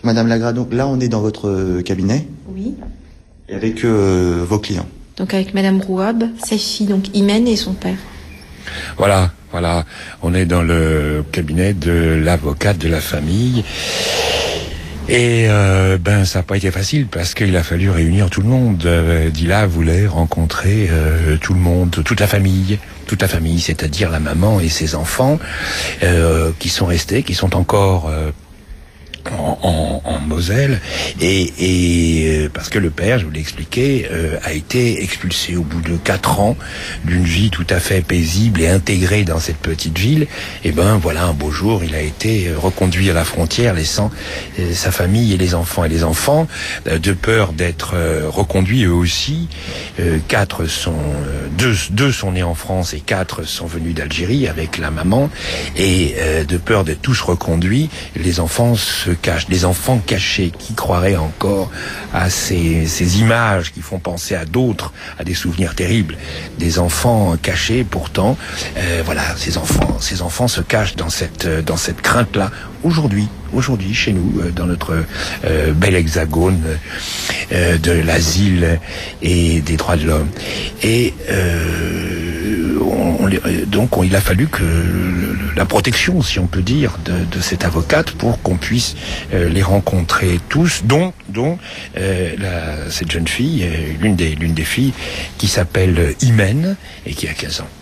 Madame Lagra, donc là on est dans votre cabinet. Oui. Et avec vos clients. Donc avec Madame Rouab, sa fille, donc Imen, et son père. Voilà. On est dans le cabinet de l'avocate de la famille. Et ça n'a pas été facile parce qu'il a fallu réunir tout le monde. Dila voulait rencontrer tout le monde, toute la famille, c'est-à-dire la maman et ses enfants qui sont restés, qui sont encore en Moselle, et parce que le père, je vous l'ai expliqué, a été expulsé au bout de 4 ans d'une vie tout à fait paisible et intégrée dans cette petite ville. Et voilà, un beau jour, il a été reconduit à la frontière, laissant sa famille et les enfants. Et les enfants, de peur d'être reconduits eux aussi, 2 sont nés en France et 4 sont venus d'Algérie avec la maman, et de peur d'être tous reconduits, les enfants se cachent, des enfants cachés qui croiraient encore à ces images qui font penser à d'autres, à des souvenirs terribles, des enfants cachés pourtant. Ces enfants se cachent dans cette crainte-là aujourd'hui chez nous, dans notre bel hexagone de l'asile et des droits de l'homme. Et donc il a fallu que la protection, si on peut dire, de cette avocate pour qu'on puisse les rencontrer tous, dont cette jeune fille, l'une des filles, qui s'appelle Imen et qui a 15 ans.